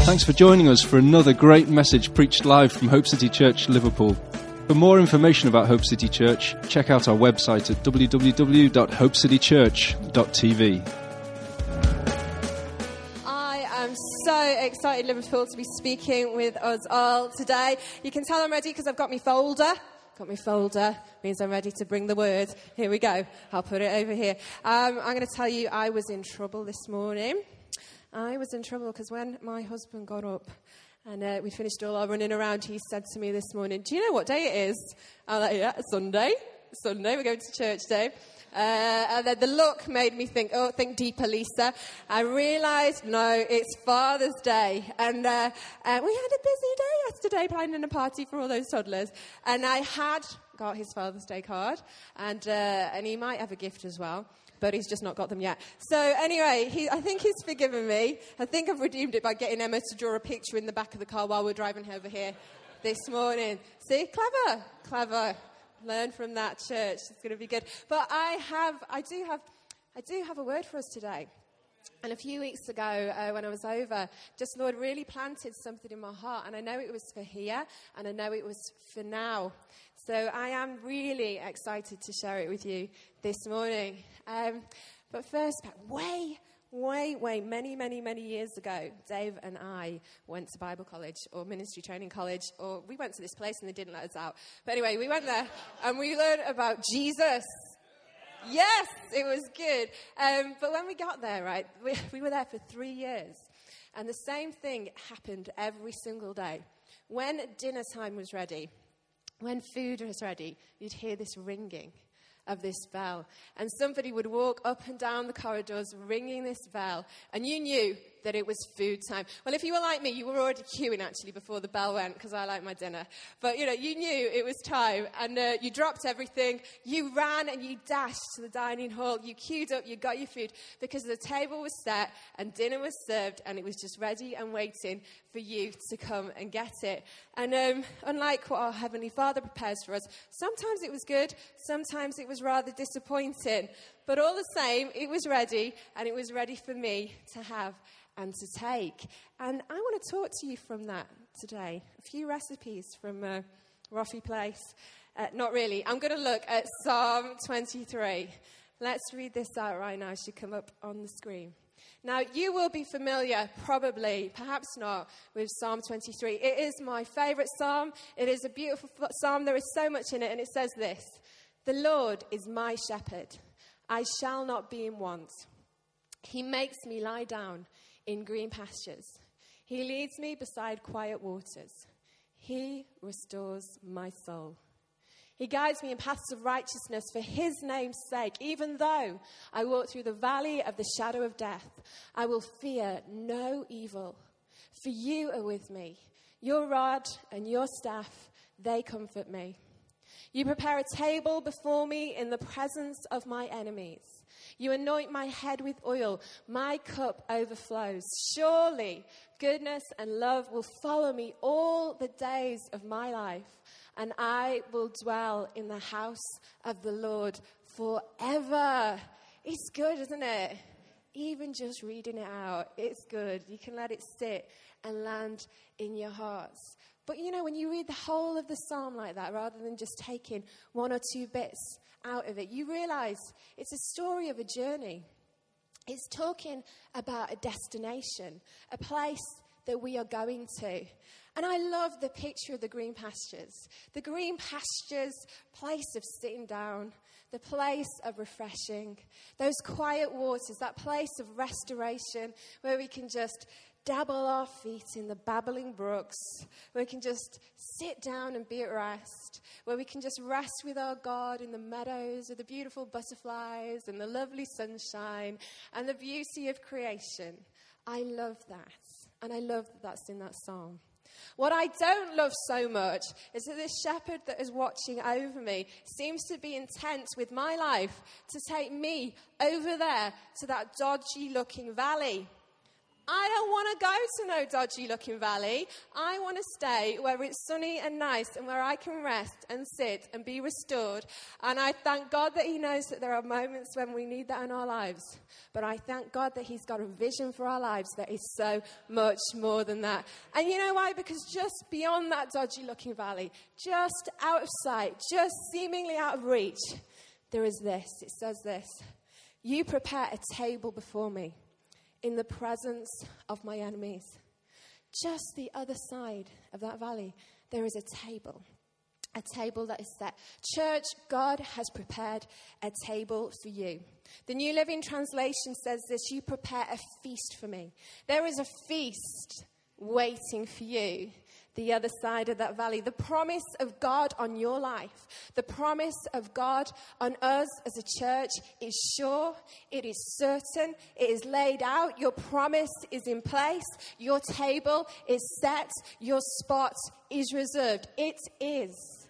Thanks for joining us for another great message preached live from Hope City Church, Liverpool. For more information about Hope City Church, check out our website at www.hopecitychurch.tv. I am so excited, Liverpool, to be speaking with us all today. You can tell I'm ready because I've got my folder. Means I'm ready to bring the word. Here we go. I'll put it over here. I'm going to tell you I was in trouble this morning. I was in trouble because when my husband got up and we finished all our running around, he said to me this morning, "Do you know what day it is?" I'm like, "Yeah, Sunday. We're going to church day." And then the look made me think deeper, Lisa. I realised, no, it's Father's Day. And we had a busy day yesterday planning a party for all those toddlers. And I had got his Father's Day card. And he might have a gift as well, but he's just not got them yet. So anyway, I think he's forgiven me. I think I've redeemed it by getting Emma to draw a picture in the back of the car while we're driving over here this morning. See, clever. Learn from that, church. It's going to be good. But I do have a word for us today. And a few weeks ago, when I was over, just Lord really planted something in my heart. And I know it was for here, and I know it was for now. So I am really excited to share it with you this morning. But first, many years ago, Dave and I went to Bible college or ministry training college, or we went to this place and they didn't let us out. But anyway, we went there and we learned about Jesus. Yes, it was good. But when we got there, right, we were there for 3 years. And the same thing happened every single day. When dinner time was ready, when food was ready, you'd hear this ringing of this bell. And somebody would walk up and down the corridors ringing this bell. And you knew that it was food time. Well, if you were like me, you were already queuing actually before the bell went, because I like my dinner. But, you knew it was time. And you dropped everything. You ran and you dashed to the dining hall. You queued up. You got your food because the table was set and dinner was served and it was just ready and waiting for you to come and get it. And unlike what our Heavenly Father prepares for us, sometimes it was good. Sometimes it was rather disappointing. But all the same, it was ready, and it was ready for me to have and to take. And I want to talk to you from that today. A few recipes from Roffey Place. Not really. I'm going to look at Psalm 23. Let's read this out right now. It should come up on the screen. Now, you will be familiar, probably, perhaps not, with Psalm 23. It is my favourite psalm. It is a beautiful psalm. There is so much in it, and it says this: "The Lord is my shepherd. I shall not be in want. He makes me lie down in green pastures. He leads me beside quiet waters. He restores my soul. He guides me in paths of righteousness for his name's sake. Even though I walk through the valley of the shadow of death, I will fear no evil. For you are with me. Your rod and your staff, they comfort me. You prepare a table before me in the presence of my enemies. You anoint my head with oil. My cup overflows. Surely goodness and love will follow me all the days of my life, and I will dwell in the house of the Lord forever." It's good, isn't it? Even just reading it out, it's good. You can let it sit and land in your hearts. But when you read the whole of the psalm like that, rather than just taking one or two bits out of it, you realize it's a story of a journey. It's talking about a destination, a place that we are going to. And I love the picture of the green pastures. The green pastures, place of sitting down, the place of refreshing, those quiet waters, that place of restoration where we can just dabble our feet in the babbling brooks, where we can just sit down and be at rest, where we can just rest with our God in the meadows with the beautiful butterflies and the lovely sunshine and the beauty of creation. I love that. And I love that that's in that psalm. What I don't love so much is that this shepherd that is watching over me seems to be intent with my life to take me over there to that dodgy looking valley. I don't want to go to no dodgy looking valley. I want to stay where it's sunny and nice and where I can rest and sit and be restored. And I thank God that he knows that there are moments when we need that in our lives. But I thank God that he's got a vision for our lives that is so much more than that. And you know why? Because just beyond that dodgy looking valley, just out of sight, just seemingly out of reach, there is this. It says this: you prepare a table before me in the presence of my enemies. Just the other side of that valley, there is a table that is set. Church, God has prepared a table for you. The New Living Translation says this: you prepare a feast for me. There is a feast waiting for you the other side of that valley. The promise of God on your life, the promise of God on us as a church is sure, it is certain, it is laid out. Your promise is in place, your table is set, your spot is reserved. It is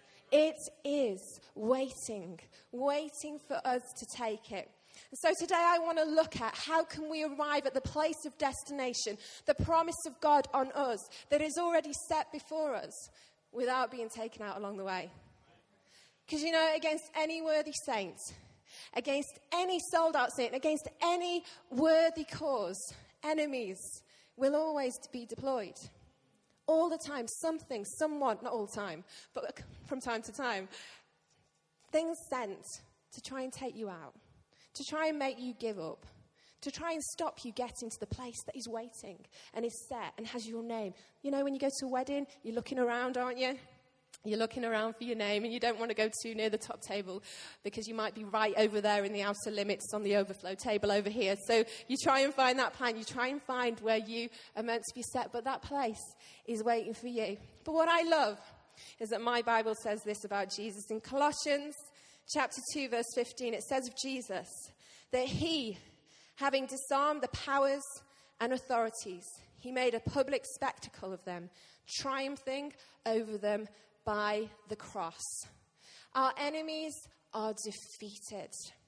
waiting for us to take it. So today I want to look at how can we arrive at the place of destination, the promise of God on us that is already set before us without being taken out along the way. Because you know, against any worthy saint, against any sold out saint, against any worthy cause, enemies will always be deployed. All the time, something, someone, not all the time, but from time to time, things sent to try and take you out, to try and make you give up, to try and stop you getting to the place that is waiting and is set and has your name. You know, when you go to a wedding, you're looking around, aren't you? You're looking around for your name, and you don't want to go too near the top table because you might be right over there in the outer limits on the overflow table over here. So you try and find that plan. You try and find where you are meant to be set, but that place is waiting for you. But what I love is that my Bible says this about Jesus. In Colossians chapter 2, verse 15, it says of Jesus that he, having disarmed the powers and authorities, he made a public spectacle of them, triumphing over them by the cross. Our enemies are defeated.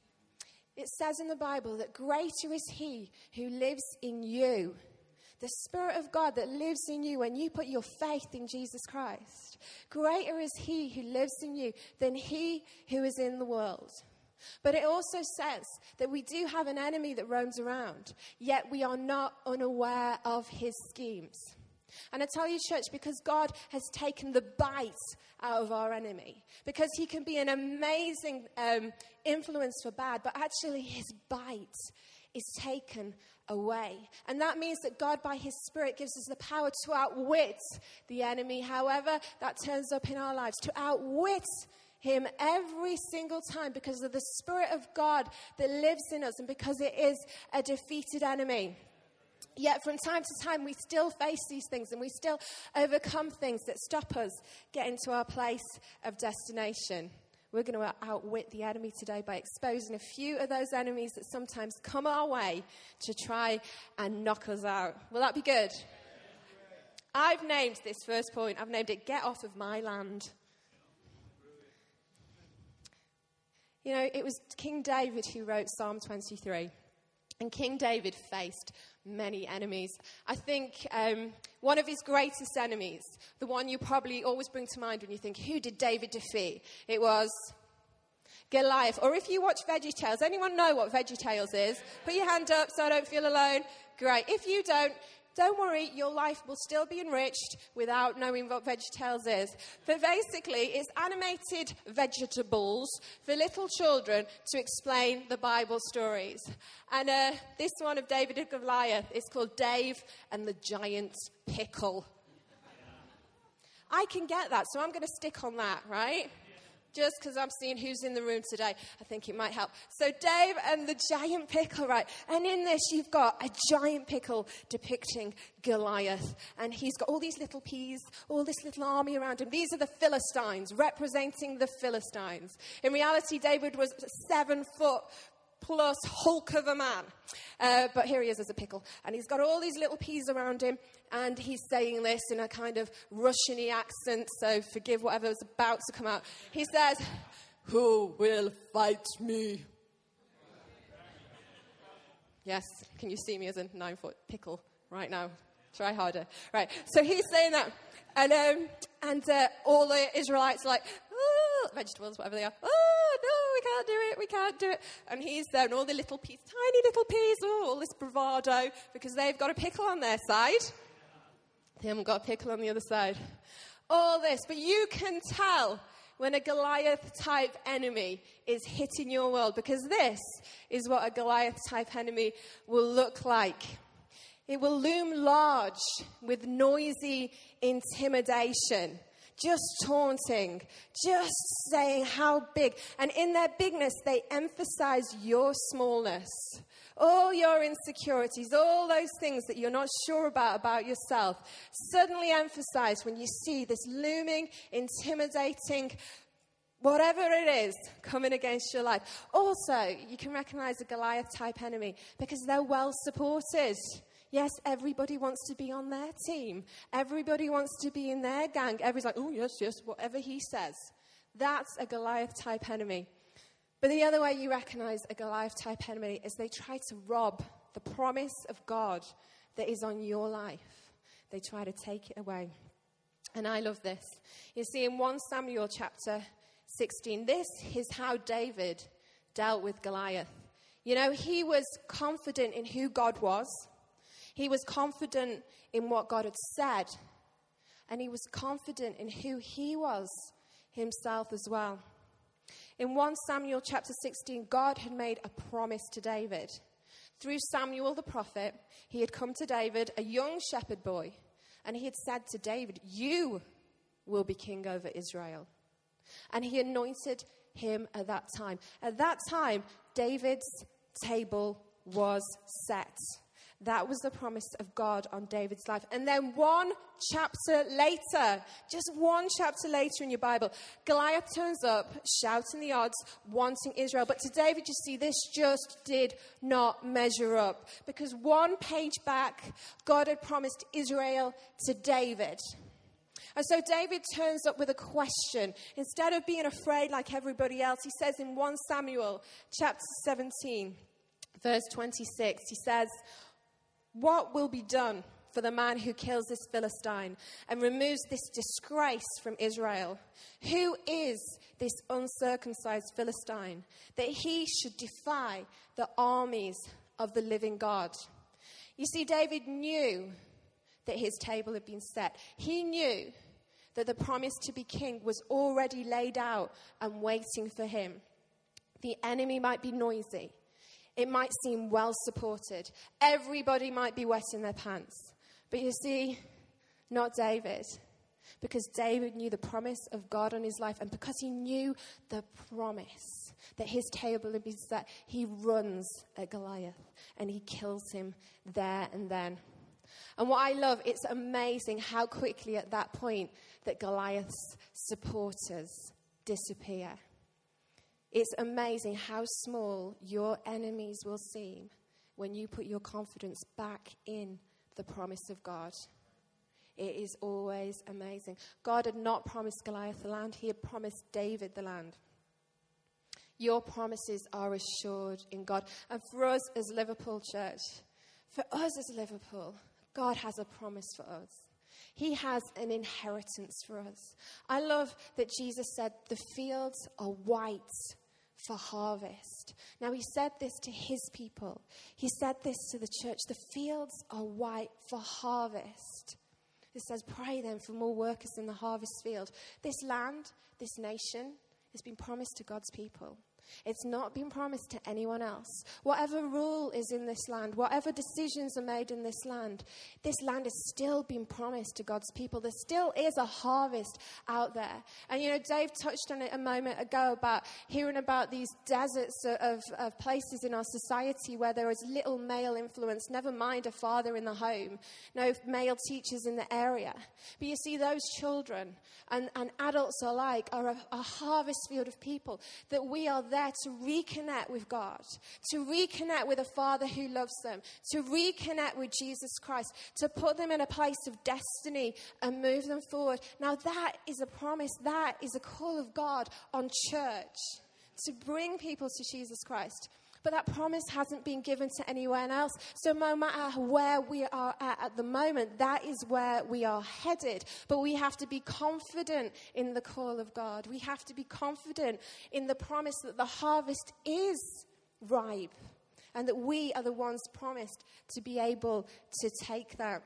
It says in the Bible that greater is he who lives in you, the Spirit of God that lives in you when you put your faith in Jesus Christ. Greater is he who lives in you than he who is in the world. But it also says that we do have an enemy that roams around, yet we are not unaware of his schemes. And I tell you, church, because God has taken the bite out of our enemy, because he can be an amazing influence for bad, but actually his bite is taken away. And that means that God, by his Spirit, gives us the power to outwit the enemy, however that turns up in our lives, to outwit him every single time because of the Spirit of God that lives in us and because it is a defeated enemy. Yet from time to time, we still face these things and we still overcome things that stop us getting to our place of destination. We're going to outwit the enemy today by exposing a few of those enemies that sometimes come our way to try and knock us out. Will that be good? I've named this first point, I've named it, Get Off of My Land. You know, it was King David who wrote Psalm 23. And King David faced many enemies. I think one of his greatest enemies, the one you probably always bring to mind when you think, who did David defeat? It was Goliath. Or if you watch VeggieTales, anyone know what VeggieTales is? Put your hand up so I don't feel alone. Great. If you don't worry, your life will still be enriched without knowing what VeggieTales is. But basically, it's animated vegetables for little children to explain the Bible stories. And this one of David and Goliath is called Dave and the Giant Pickle. I can get that, so I'm going to stick on that, right? Just because I'm seeing who's in the room today, I think it might help. So Dave and the Giant Pickle, right? And in this, you've got a giant pickle depicting Goliath. And he's got all these little peas, all this little army around him. These are the Philistines, representing the Philistines. In reality, David was 7 foot plus hulk of a man. But here he is as a pickle. And he's got all these little peas around him. And he's saying this in a kind of Russian-y accent, so forgive whatever's about to come out. He says, "Who will fight me?" Yes, can you see me as a 9-foot pickle right now. Try harder. Right. So he's saying that. And all the Israelites are like, oh, vegetables, whatever they are. Oh, no, we can't do it. And he's there, and all the little peas, tiny little peas, all this bravado, because they've got a pickle on their side. They haven't got a pickle on the other side. All this. But you can tell when a Goliath-type enemy is hitting your world, because this is what a Goliath-type enemy will look like. It will loom large with noisy intimidation, just taunting, just saying how big. And in their bigness, they emphasize your smallness, all your insecurities, all those things that you're not sure about yourself, suddenly emphasized when you see this looming, intimidating, whatever it is, coming against your life. Also, you can recognize a Goliath-type enemy because they're well supported. Yes, everybody wants to be on their team. Everybody wants to be in their gang. Everybody's like, oh, yes, whatever he says. That's a Goliath-type enemy. But the other way you recognize a Goliath-type enemy is they try to rob the promise of God that is on your life. They try to take it away. And I love this. You see, in 1 Samuel chapter 16, this is how David dealt with Goliath. You know, he was confident in who God was. He was confident in what God had said. And he was confident in who he was himself as well. In 1 Samuel chapter 16, God had made a promise to David. Through Samuel the prophet, he had come to David, a young shepherd boy, and he had said to David, you will be king over Israel. And he anointed him at that time. At that time, David's table was set. That was the promise of God on David's life. And then one chapter later, just one chapter later in your Bible, Goliath turns up, shouting the odds, wanting Israel. But to David, you see, this just did not measure up. Because one page back, God had promised Israel to David. And so David turns up with a question. Instead of being afraid like everybody else, he says in 1 Samuel chapter 17, verse 26, he says, what will be done for the man who kills this Philistine and removes this disgrace from Israel? Who is this uncircumcised Philistine that he should defy the armies of the living God? You see, David knew that his table had been set. He knew that the promise to be king was already laid out and waiting for him. The enemy might be noisy. It might seem well supported. Everybody might be wetting their pants. But you see, not David. Because David knew the promise of God on his life. And because he knew the promise that his table had been set, he runs at Goliath and he kills him there and then. And what I love, it's amazing how quickly at that point that Goliath's supporters disappear. It's amazing how small your enemies will seem when you put your confidence back in the promise of God. It is always amazing. God had not promised Goliath the land. He had promised David the land. Your promises are assured in God. And for us as Liverpool Church, God has a promise for us. He has an inheritance for us. I love that Jesus said the fields are white for harvest. Now, he said this to his people. He said this to the church. The fields are white for harvest. It says, pray then for more workers in the harvest field. This land, this nation, has been promised to God's people. It's not been promised to anyone else. Whatever rule is in this land, whatever decisions are made in this land has still been promised to God's people. There still is a harvest out there. And you know, Dave touched on it a moment ago about hearing about these deserts of places in our society where there is little male influence, never mind a father in the home, no male teachers in the area. But you see, those children and adults alike are a harvest field of people that we are there to reconnect with God, to reconnect with a Father who loves them, to reconnect with Jesus Christ, to put them in a place of destiny and move them forward. Now that is a promise, that is a call of God on church, to bring people to Jesus Christ. but that promise hasn't been given to anyone else. So no matter where we are at the moment, that is where we are headed. But we have to be confident in the call of God. We have to be confident in the promise that the harvest is ripe and that we are the ones promised to be able to take that.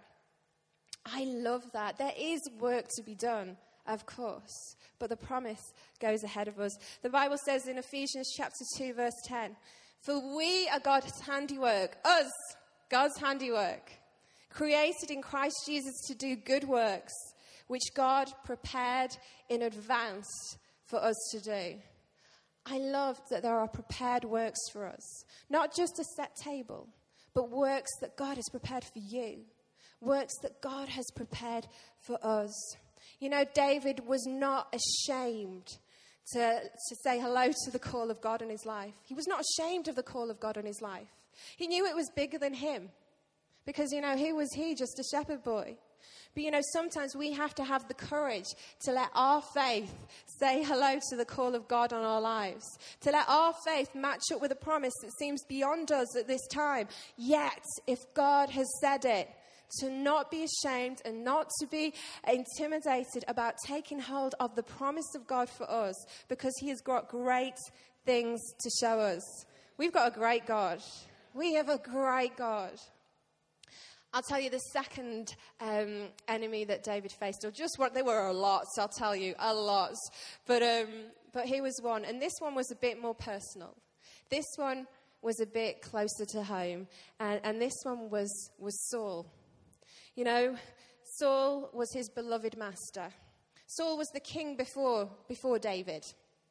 I love that. There is work to be done, of course, but the promise goes ahead of us. The Bible says in Ephesians chapter 2, verse 10, "For we are God's handiwork," us, God's handiwork, "created in Christ Jesus to do good works, which God prepared in advance for us to do." I love that there are prepared works for us. Not just a set table, but works that God has prepared for you. Works that God has prepared for us. You know, David was not ashamed to say hello to the call of God in his life. He was not ashamed of the call of God in his life. He knew it was bigger than him. Because, you know, who was he? Just a shepherd boy. But, you know, sometimes we have to have the courage to let our faith say hello to the call of God on our lives. To let our faith match up with a promise that seems beyond us at this time. Yet, if God has said it, to not be ashamed and not to be intimidated about taking hold of the promise of God for us, because he has got great things to show us. We've got a great God. We have a great God. I'll tell you the second enemy that David faced, or just what, there were a lot, so I'll tell you, a lot. But here was one, and this one was a bit more personal. This one was a bit closer to home, and this one was Saul. You know, Saul was his beloved master. Saul was the king before David.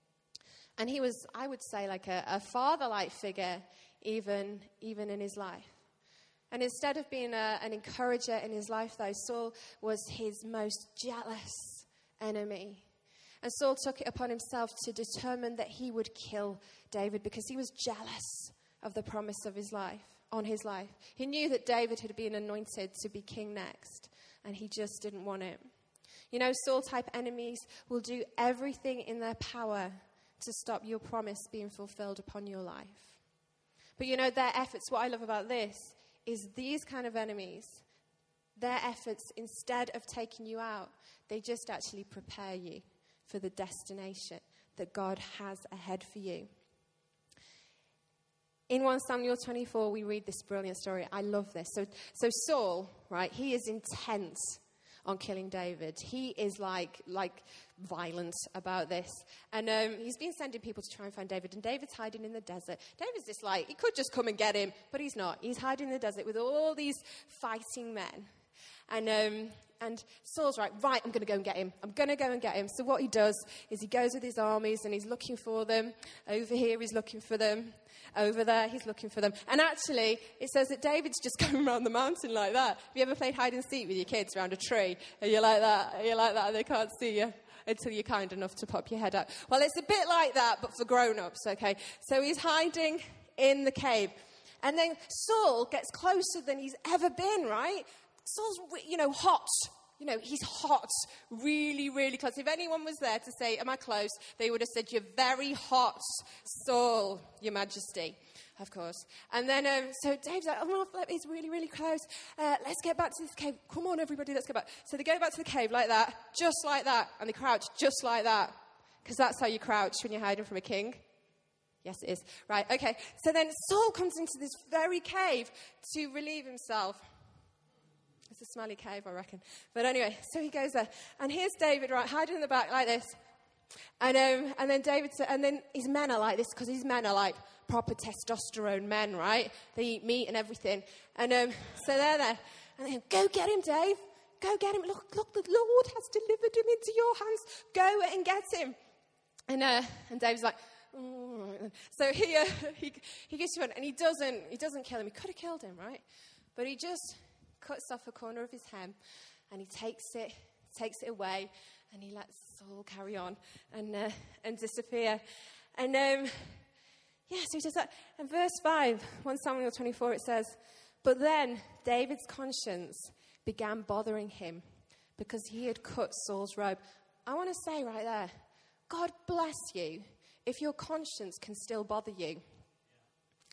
And he was, I would say, like a father-like figure even in his life. And instead of being an encourager in his life, though, Saul was his most jealous enemy. And Saul took it upon himself to determine that he would kill David because he was jealous of the promise of his life. On his life. He knew that David had been anointed to be king next, and he just didn't want it. You know, Saul-type enemies will do everything in their power to stop your promise being fulfilled upon your life. But you know, their efforts, what I love about this, is these kind of enemies, their efforts, instead of taking you out, they just actually prepare you for the destination that God has ahead for you. In 1 Samuel 24, we read this brilliant story. I love this. So Saul, right, he is intent on killing David. He is like violent about this. And he's been sending people to try and find David. And David's hiding in the desert. David's just like, he could just come and get him, but he's not. He's hiding in the desert with all these fighting men. And Saul's right, I'm going to go and get him. I'm going to go and get him. So what he does is he goes with his armies and he's looking for them. Over here, he's looking for them. Over there, he's looking for them. And actually, it says that David's just going around the mountain like that. Have you ever played hide and seek with your kids around a tree? Are you like that? Are you like that? They can't see you until you're kind enough to pop your head out. Well, it's a bit like that, but for grown-ups, okay? So he's hiding in the cave. And then Saul gets closer than he's ever been, right? Saul's, hot. You know, he's hot, really, really close. If anyone was there to say, am I close? They would have said, you're very hot, Saul, your majesty, of course. And then, so Dave's like, oh, he's really, really close. Let's get back to this cave. Come on, everybody, let's go back. So they go back to the cave like that, just like that. And they crouch just like that. Because that's how you crouch when you're hiding from a king. Yes, it is. Right, okay. So then Saul comes into this very cave to relieve himself. It's a smelly cave, I reckon. But anyway, so he goes there. And here's David, right, hiding in the back like this. And then David said, and then his men are like this, because his men are like proper testosterone men, right? They eat meat and everything. And so they're there. And they go get him, Dave. Go get him. Look, the Lord has delivered him into your hands. Go and get him. And David's like, oh. So he gets to him, and he doesn't kill him. He could have killed him, right? But he just cuts off a corner of his hem, and he takes it away, and he lets Saul carry on and disappear. And so he does that. And verse 5, 1 Samuel 24, it says, but then David's conscience began bothering him because he had cut Saul's robe. I want to say right there, God bless you if your conscience can still bother you.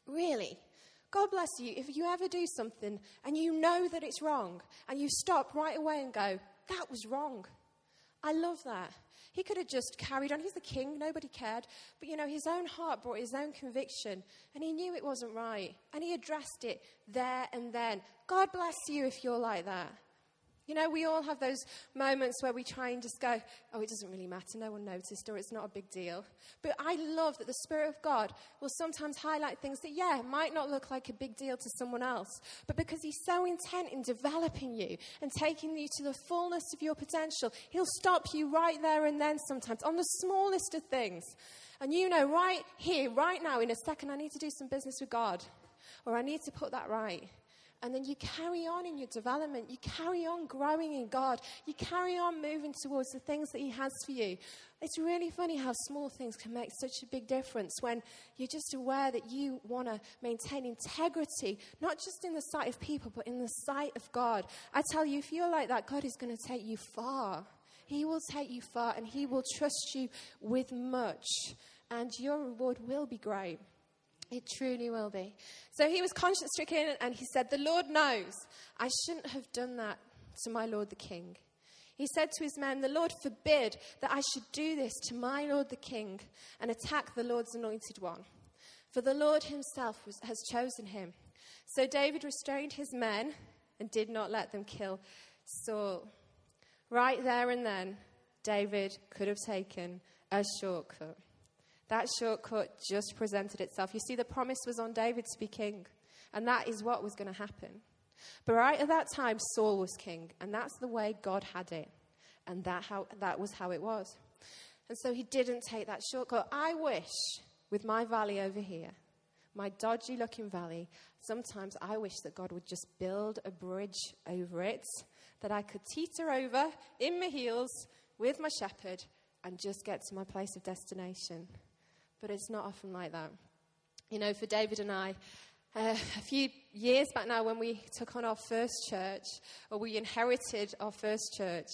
Really? God bless you if you ever do something and you know that it's wrong and you stop right away and go, that was wrong. I love that. He could have just carried on. He's the king. Nobody cared. But, his own heart brought his own conviction. And he knew it wasn't right. And he addressed it there and then. God bless you if you're like that. We all have those moments where we try and just go, oh, it doesn't really matter. No one noticed, or it's not a big deal. But I love that the Spirit of God will sometimes highlight things that, might not look like a big deal to someone else. But because he's so intent in developing you and taking you to the fullness of your potential, he'll stop you right there and then sometimes on the smallest of things. And right here, right now, in a second, I need to do some business with God. Or I need to put that right. And then you carry on in your development. You carry on growing in God. You carry on moving towards the things that he has for you. It's really funny how small things can make such a big difference when you're just aware that you want to maintain integrity, not just in the sight of people, but in the sight of God. I tell you, if you're like that, God is going to take you far. He will take you far, and he will trust you with much. And your reward will be great. It truly will be. So he was conscience-stricken, and he said, the Lord knows I shouldn't have done that to my lord the king. He said to his men, the Lord forbid that I should do this to my lord the king and attack the Lord's anointed one. For the Lord himself has chosen him. So David restrained his men and did not let them kill Saul. Right there and then, David could have taken a shortcut. That shortcut just presented itself. You see, the promise was on David to be king, and that is what was going to happen. But right at that time, Saul was king, and that's the way God had it, and that was how it was. And so he didn't take that shortcut. I wish, with my valley over here, my dodgy-looking valley, sometimes I wish that God would just build a bridge over it, that I could teeter over in my heels with my shepherd and just get to my place of destination. But it's not often like that. For David and I, a few years back now when we took on our first church, or we inherited our first church,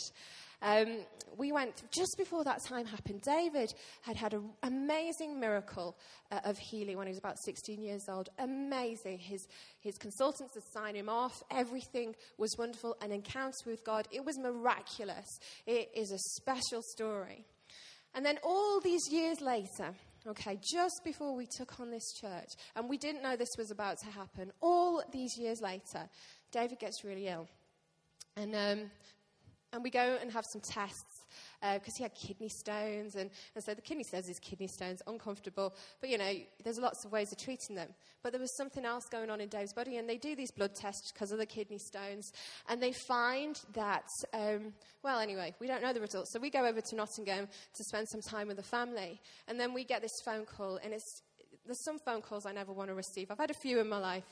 we went, just before that time happened, David had an amazing miracle of healing when he was about 16 years old. Amazing. His consultants had signed him off. Everything was wonderful. An encounter with God. It was miraculous. It is a special story. And then all these years later, just before we took on this church, and we didn't know this was about to happen, all these years later, David gets really ill. And we go and have some tests because he had kidney stones. And so the kidney stones is kidney stones, uncomfortable. But, there's lots of ways of treating them. But there was something else going on in Dave's body. And they do these blood tests because of the kidney stones. And they find that, we don't know the results. So we go over to Nottingham to spend some time with the family. And then we get this phone call. And there's some phone calls I never want to receive. I've had a few in my life.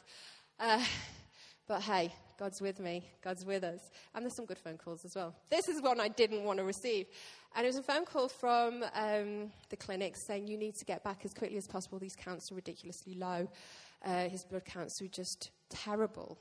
But hey, God's with me. God's with us. And there's some good phone calls as well. This is one I didn't want to receive. And it was a phone call from the clinic saying, you need to get back as quickly as possible. These counts are ridiculously low. His blood counts were just terrible.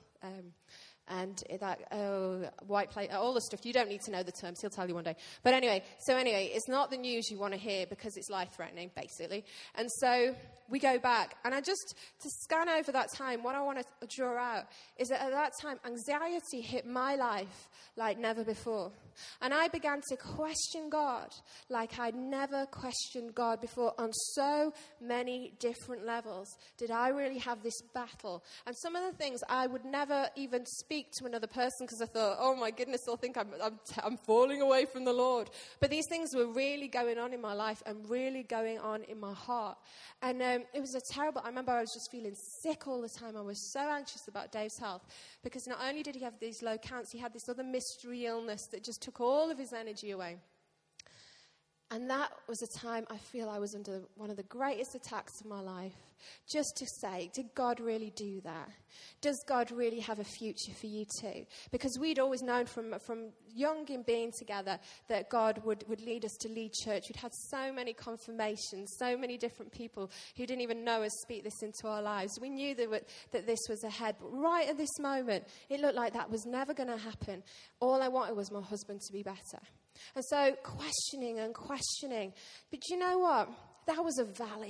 White plate, all the stuff. You don't need to know the terms. He'll tell you one day. But anyway, it's not the news you want to hear because it's life-threatening, basically. And so we go back. And to scan over that time, what I want to draw out is that at that time, anxiety hit my life like never before. And I began to question God like I'd never questioned God before on so many different levels. Did I really have this battle? And some of the things I would never even speak to another person because I thought, oh my goodness, they'll think I'm falling away from the Lord. But these things were really going on in my life and really going on in my heart. And it was I remember I was just feeling sick all the time. I was so anxious about Dave's health because not only did he have these low counts, he had this other mystery illness that just took all of his energy away. And that was a time I feel I was under one of the greatest attacks of my life. Just to say, did God really do that? Does God really have a future for you too? Because we'd always known from young in being together that God would lead us to lead church. We'd had so many confirmations, so many different people who didn't even know us speak this into our lives. We knew that this was ahead. But right at this moment, it looked like that was never going to happen. All I wanted was my husband to be better. And so questioning. But you know what? That was a valley.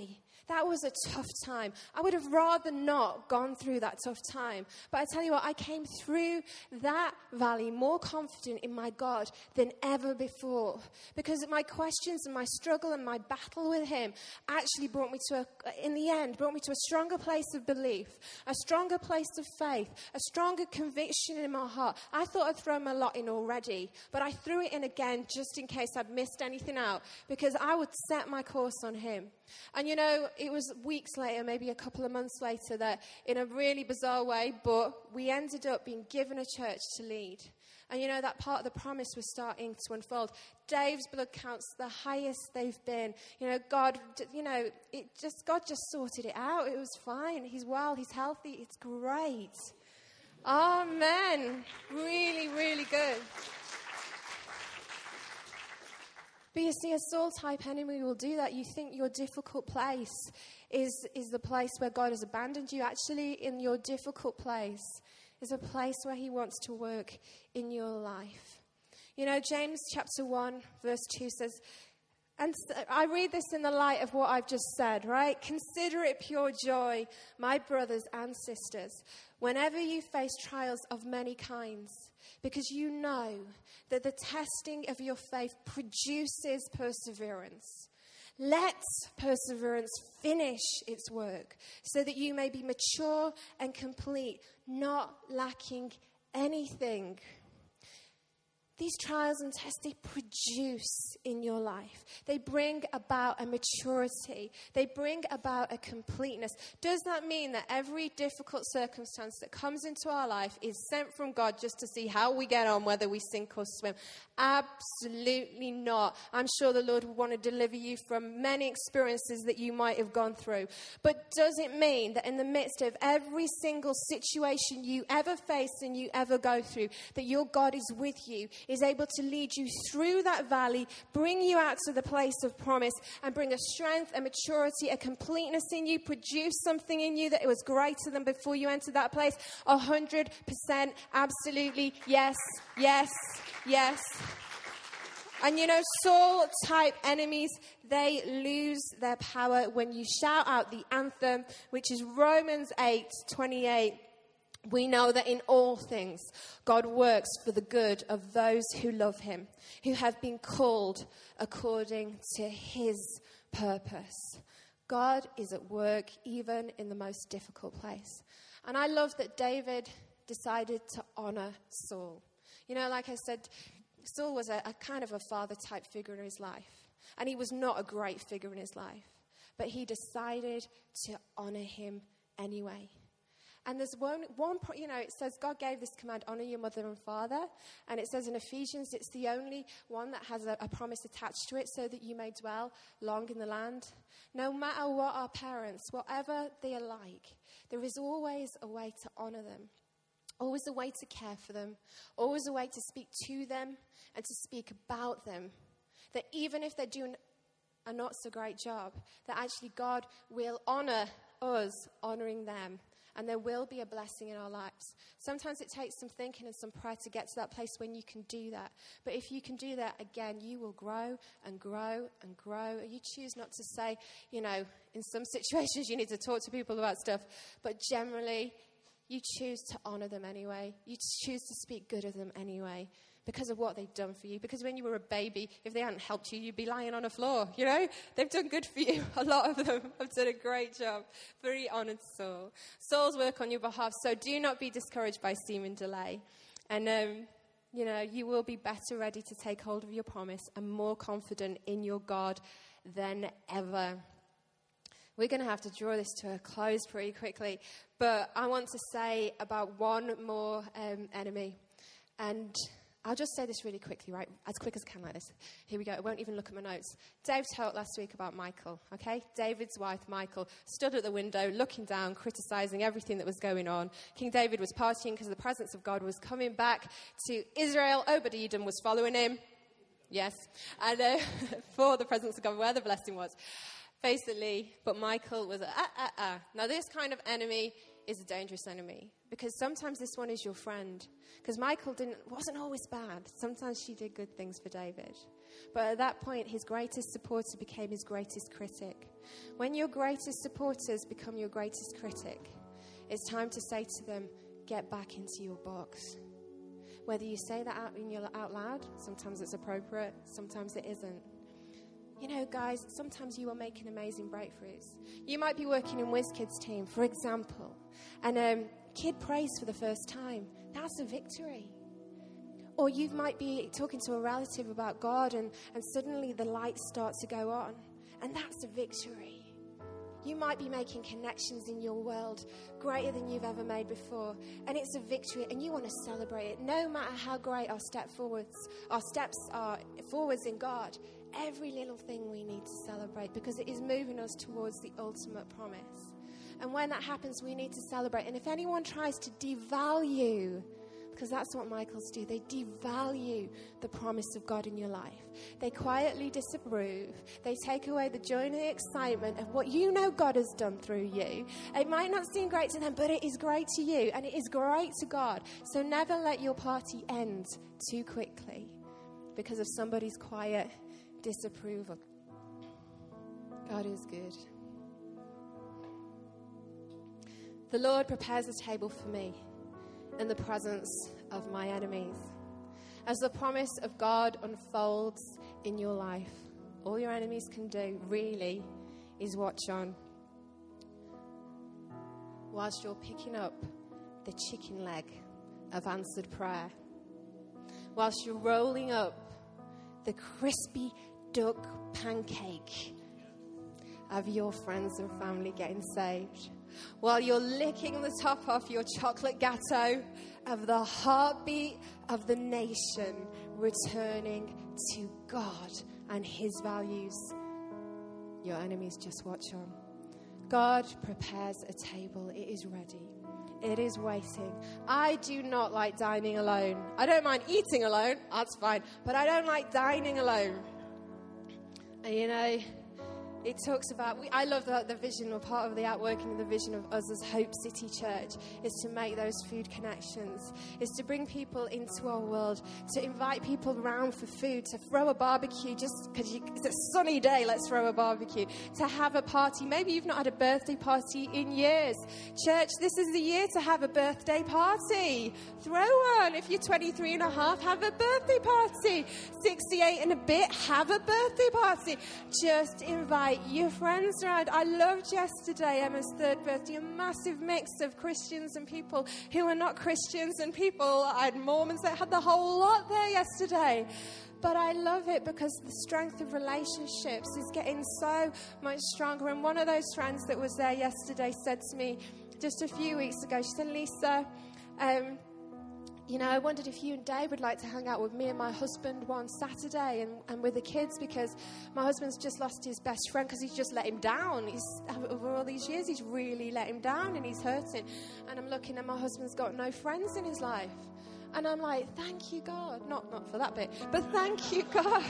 That was a tough time. I would have rather not gone through that tough time. But I tell you what, I came through that valley more confident in my God than ever before. Because my questions and my struggle and my battle with him actually brought me to a stronger place of belief, a stronger place of faith, a stronger conviction in my heart. I thought I'd thrown my lot in already, but I threw it in again just in case I'd missed anything out, because I would set my course on him. And you know, it was weeks later, maybe a couple of months later, that in a really bizarre way, but we ended up being given a church to lead. And you know, that part of the promise was starting to unfold. Dave's blood counts the highest they've been. You know, God just sorted it out. It was fine. He's well, he's healthy. It's great. Amen. Really, really good. But you see, a Saul-type enemy will do that. You think your difficult place is the place where God has abandoned you. Actually, in your difficult place is a place where he wants to work in your life. You know, James chapter 1, verse 2 says, and I read this in the light of what I've just said, right? Consider it pure joy, my brothers and sisters, whenever you face trials of many kinds, because you know that the testing of your faith produces perseverance. Let perseverance finish its work, so that you may be mature and complete, not lacking anything. These trials and tests, they produce in your life. They bring about a maturity. They bring about a completeness. Does that mean that every difficult circumstance that comes into our life is sent from God just to see how we get on, whether we sink or swim? Absolutely not. I'm sure the Lord will want to deliver you from many experiences that you might have gone through. But does it mean that in the midst of every single situation you ever face and you ever go through, that your God is with you, is able to lead you through that valley, bring you out to the place of promise, and bring a strength, a maturity, a completeness in you, produce something in you that it was greater than before you entered that place? 100%, absolutely, yes, yes, yes. And you know, Saul-type enemies, they lose their power when you shout out the anthem, which is Romans 8:28. We know that in all things, God works for the good of those who love him, who have been called according to his purpose. God is at work even in the most difficult place. And I love that David decided to honor Saul. You know, like I said, Saul was a kind of a father-type figure in his life. And he was not a great figure in his life. But he decided to honor him anyway. And there's one, you know, it says God gave this command, honor your mother and father. And it says in Ephesians, it's the only one that has a promise attached to it, so that you may dwell long in the land. No matter what our parents, whatever they are like, there is always a way to honor them. Always a way to care for them. Always a way to speak to them and to speak about them. That even if they're doing a not so great job, that actually God will honor us honoring them. And there will be a blessing in our lives. Sometimes it takes some thinking and some prayer to get to that place when you can do that. But if you can do that, again, you will grow and grow and grow. You choose not to say, you know, in some situations you need to talk to people about stuff. But generally, you choose to honor them anyway. You choose to speak good of them anyway, because of what they've done for you. Because when you were a baby, if they hadn't helped you, you'd be lying on a floor, you know? They've done good for you. A lot of them have done a great job. Very honored Saul. Saul's work on your behalf, so do not be discouraged by seeming delay. And, you know, you will be better ready to take hold of your promise and more confident in your God than ever. We're going to have to draw this to a close pretty quickly. But I want to say about one more enemy. And I'll just say this really quickly, right? As quick as I can like this. Here we go. I won't even look at my notes. Dave talked last week about Michal, okay? David's wife, Michal, stood at the window looking down, criticizing everything that was going on. King David was partying because the presence of God was coming back to Israel. Obed-Edom was following him. Yes. And for the presence of God, where the blessing was. Basically, but Michal was Now, this kind of enemy is a dangerous enemy, because sometimes this one is your friend. Because Michal wasn't always bad. Sometimes she did good things for David. But at that point, his greatest supporter became his greatest critic. When your greatest supporters become your greatest critic, it's time to say to them, get back into your box. Whether you say that out loud, sometimes it's appropriate, sometimes it isn't. You know, guys, sometimes you are making amazing breakthroughs. You might be working in WizKids team, for example, and a kid prays for the first time. That's a victory. Or you might be talking to a relative about God and suddenly the lights start to go on, and that's a victory. You might be making connections in your world greater than you've ever made before, and it's a victory, and you want to celebrate it. No matter how great our steps are forwards in God, every little thing we need to celebrate because it is moving us towards the ultimate promise. And when that happens, we need to celebrate. And if anyone tries to devalue, because that's what Michaels do, they devalue the promise of God in your life. They quietly disapprove. They take away the joy and the excitement of what you know God has done through you. It might not seem great to them, but it is great to you, and it is great to God. So never let your party end too quickly because of somebody's quiet disapproval. God is good. The Lord prepares a table for me in the presence of my enemies. As the promise of God unfolds in your life, all your enemies can do really is watch on whilst you're picking up the chicken leg of answered prayer, whilst you're rolling up the crispy duck pancake of your friends and family getting saved, while you're licking the top off your chocolate gâteau of the heartbeat of the nation returning to God and his values. Your enemies just watch on. God prepares a table. It is ready. It is waiting. I do not like dining alone. I don't mind eating alone. That's fine. But I don't like dining alone. And you know, it talks about, I love the vision, or part of the outworking of the vision of us as Hope City Church is to make those food connections, is to bring people into our world, to invite people around for food, to throw a barbecue just because it's a sunny day, let's throw a barbecue, to have a party. Maybe you've not had a birthday party in years. Church, this is the year to have a birthday party. Throw one. If you're 23 and a half, have a birthday party. 68 and a bit, have a birthday party. Just invite your friends around. I loved yesterday, Emma's third birthday, a massive mix of Christians and people who are not Christians, and people, I had Mormons that had the whole lot there yesterday. But I love it because the strength of relationships is getting so much stronger. And one of those friends that was there yesterday said to me just a few weeks ago, she said, Lisa, you know, I wondered if you and Dave would like to hang out with me and my husband one Saturday and with the kids, because my husband's just lost his best friend because he's just let him down. Over all these years, he's really let him down and he's hurting. And I'm looking and my husband's got no friends in his life. And I'm like, thank you, God. Not for that bit, but thank you, God.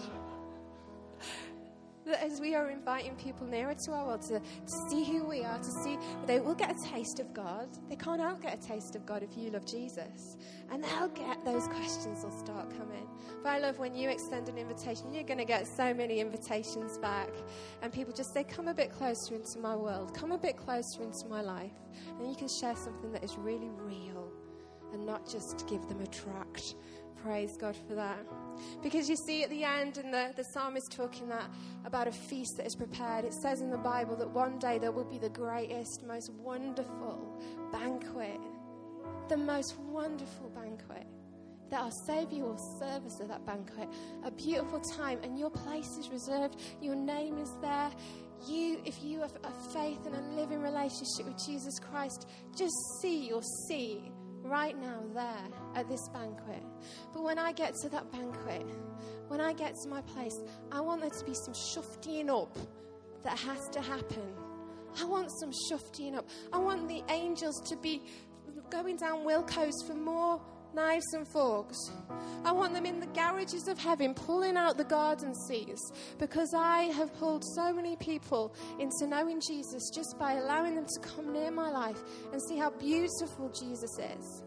That as we are inviting people nearer to our world to see who we are, to see, they will get a taste of God. They can't out get a taste of God if you love Jesus. And they'll get, those questions will start coming. But I love when you extend an invitation, you're going to get so many invitations back. And people just say, come a bit closer into my world. Come a bit closer into my life. And you can share something that is really real and not just give them a tract. Praise God for that. Because you see at the end, and the psalmist talking about a feast that is prepared. It says in the Bible that one day there will be the greatest, most wonderful banquet. The most wonderful banquet. That our Saviour will serve us at that banquet. A beautiful time, and your place is reserved. Your name is there. If you have a faith and a living relationship with Jesus Christ, just see right now there at this banquet. But when I get to that banquet, when I get to my place, I want there to be some shuftying up that has to happen. I want some shuftying up. I want the angels to be going down Wilco's for more knives and forks. I want them in the garages of heaven pulling out the garden seats, because I have pulled so many people into knowing Jesus just by allowing them to come near my life and see how beautiful Jesus is.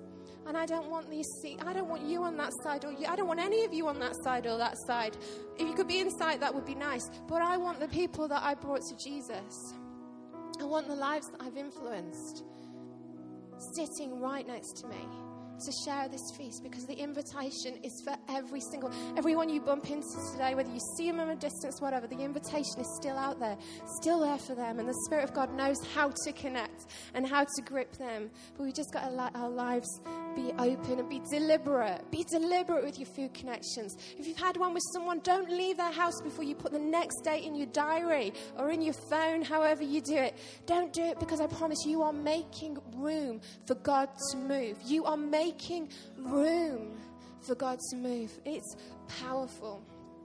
And I don't want these seats. I don't want you on that side, or I don't want any of you on that side or that side. If you could be inside, that would be nice. But I want the people that I brought to Jesus. I want the lives that I've influenced sitting right next to me to share this feast, because the invitation is for everyone you bump into today, whether you see them from a distance, whatever, the invitation is still out there, still there for them, and the Spirit of God knows how to connect and how to grip them. But we just got to let our lives be open and be deliberate with your food connections. If you've had one with someone, don't leave their house before you put the next date in your diary or in your phone, however you do it. Don't do it, because I promise you are making room for God to move. You are making room for God to move. It's powerful.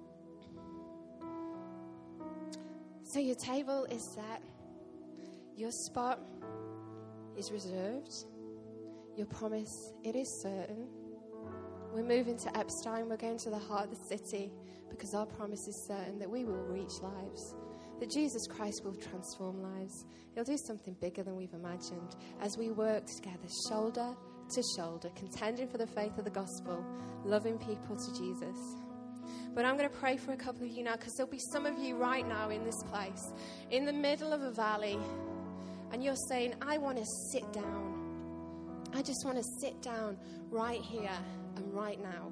So your table is set. Your spot is reserved. Your promise, it is certain. We're moving to Epstein. We're going to the heart of the city, because our promise is certain that we will reach lives, that Jesus Christ will transform lives. He'll do something bigger than we've imagined as we work together, shoulder to shoulder, contending for the faith of the gospel, loving people to Jesus. But I'm going to pray for a couple of you now, because there'll be some of you right now in this place, in the middle of a valley, and you're saying, I want to sit down. I just want to sit down right here and right now.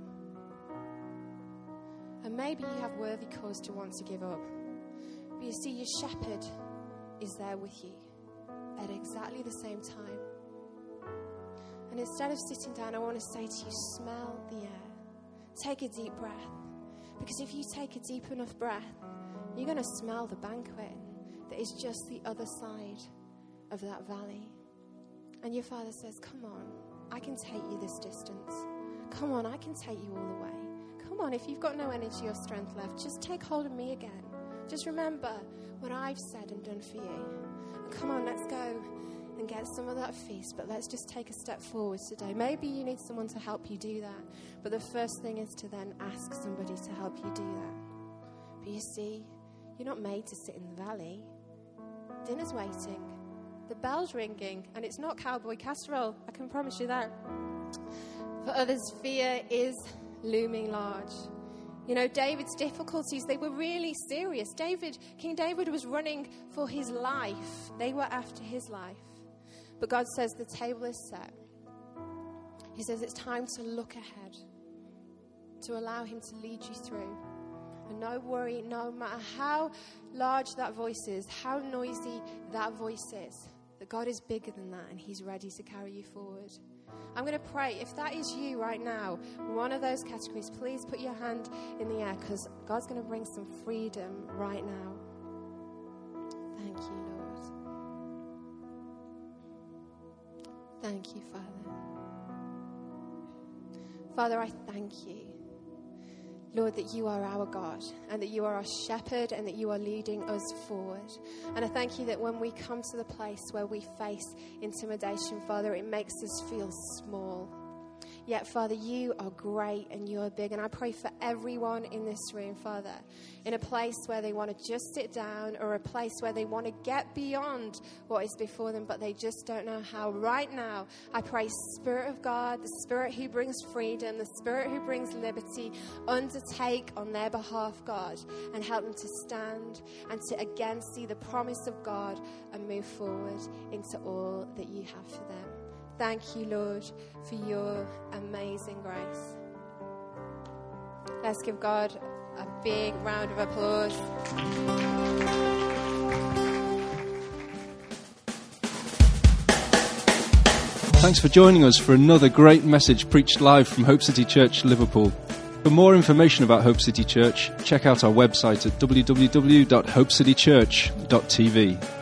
And maybe you have worthy cause to want to give up. But you see, your shepherd is there with you at exactly the same time. And instead of sitting down, I want to say to you, smell the air. Take a deep breath. Because if you take a deep enough breath, you're going to smell the banquet that is just the other side of that valley. And your Father says, come on, I can take you this distance. Come on, I can take you all the way. Come on, if you've got no energy or strength left, just take hold of me again. Just remember what I've said and done for you. And come on, let's go and get some of that feast, but let's just take a step forward today. Maybe you need someone to help you do that, but the first thing is to then ask somebody to help you do that. But you see, you're not made to sit in the valley. Dinner's waiting. The bell's ringing, and it's not cowboy casserole, I can promise you that. For others, fear is looming large. You know, David's difficulties, they were really serious. King David was running for his life. They were after his life. But God says the table is set. He says it's time to look ahead, to allow him to lead you through. And no worry, no matter how large that voice is, how noisy that voice is, that God is bigger than that, and he's ready to carry you forward. I'm going to pray. If that is you right now, one of those categories, please put your hand in the air, because God's going to bring some freedom right now. Thank you, Lord. Thank you, Father. Father, I thank you, Lord, that you are our God, and that you are our shepherd, and that you are leading us forward. And I thank you that when we come to the place where we face intimidation, Father, it makes us feel small. Yet, Father, you are great and you are big. And I pray for everyone in this room, Father, in a place where they want to just sit down, or a place where they want to get beyond what is before them, but they just don't know how. Right now, I pray, Spirit of God, the Spirit who brings freedom, the Spirit who brings liberty, undertake on their behalf, God, and help them to stand and to again see the promise of God and move forward into all that you have for them. Thank you, Lord, for your amazing grace. Let's give God a big round of applause. Thanks for joining us for another great message preached live from Hope City Church, Liverpool. For more information about Hope City Church, check out our website at www.hopecitychurch.tv.